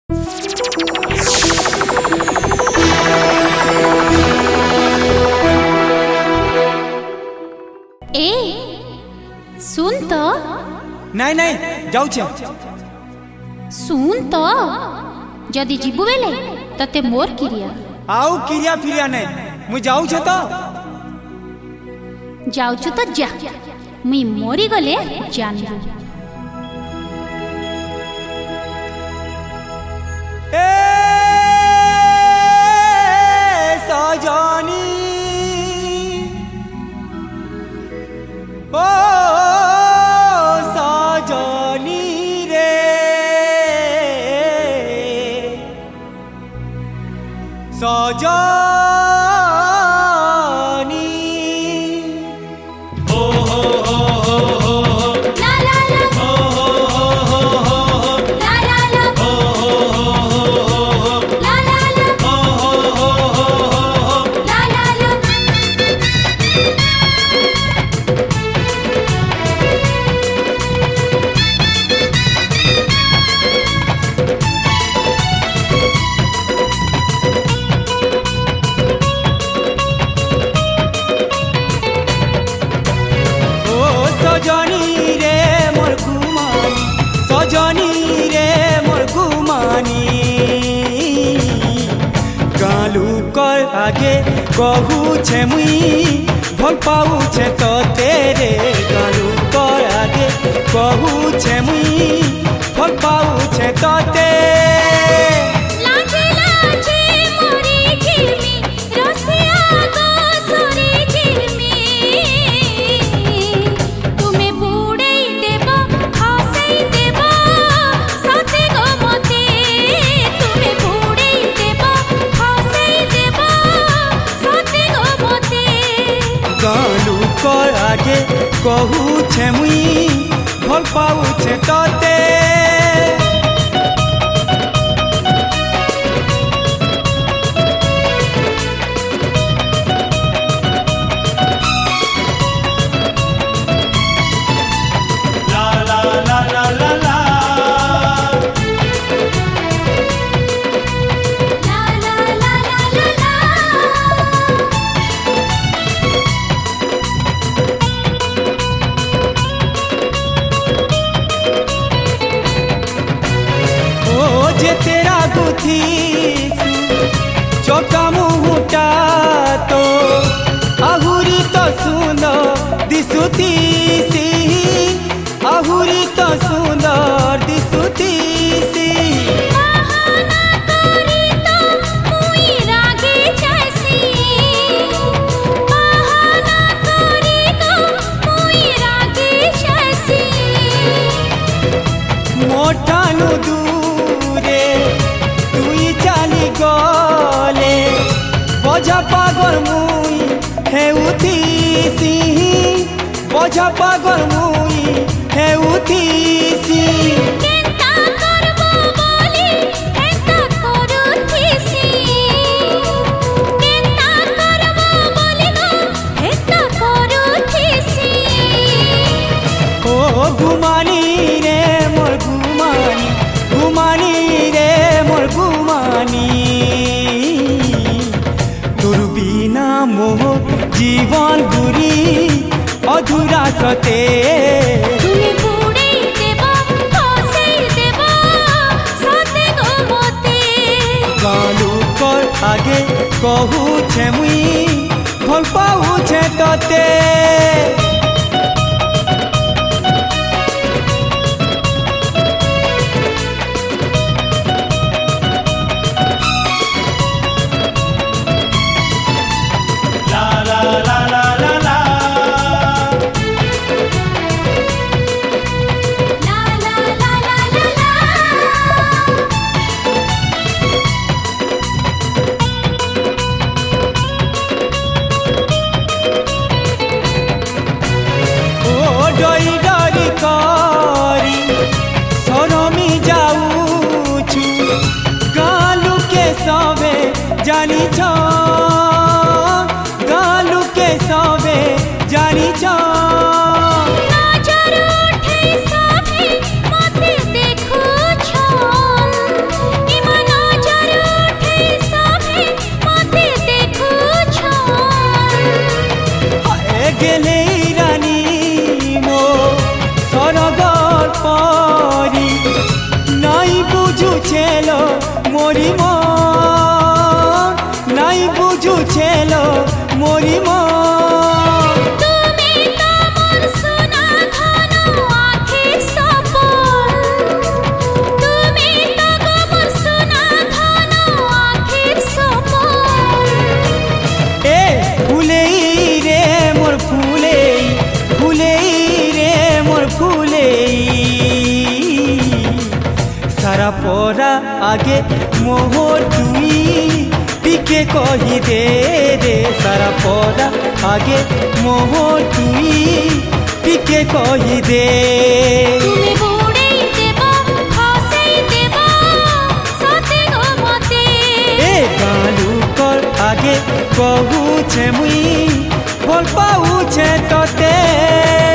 ए सुन तो। नहीं नहीं जाऊ सुन तो जदि जीवु बेले तते मोर किरिया आउ किरिया फिरिया नहीं मु जाऊ तो जाऊछु तो जा मुई मोरी गले जानबू। ए सजनी ओ सजनी रे सजनी सजनी रे मोर गुमानी सजनी रे मोर गुमानी गालू कर आगे कहू छे मुई भल पाऊ छे तो तेरे गालू कर आगे कहू छे मुई भल पाऊ छे तो आगे कहू छे मुई भल पाऊ छे तोते जे तेरा गुथी चौका मुहुटा तो आहुरी तो सुंदर दिसुती सी आहुरी तो सुंदर दिसुती सी मोटानु दूरे तुई चाली गले बजा पागल मुई हेउथीसी बजा पागल मुई हेउथीसी गुमानी रे मोर गुमानी गुमानी रे मोर गुमानी तोर बिना मोह जीवन गुरी अधूरा सते तुमी बुड़े देबो फसे देबो सते गो मते गालू कर आगे कहू छे मुई भल पाऊ छे तते डरी डरी करी सरमी जाऊछु गालू के सबे जानी छ गालू के सबे जानी छ नजर उठे सबे मते देखु छन गेले रानी मो सरगर परी नाई बुझु छेलो मोरी मन नाई बुझु छेलो मोरी मन सारा परा आगे मोहर तुई टिके कही दे रे सारा परा आगे मोहर तुई टिके कही दे তুমি বুড়েই দেবা ফাঁসেই দেবা সাথে গো মতে ए गालू कर आगे कहू छे मुई भल पाऊ छे तते।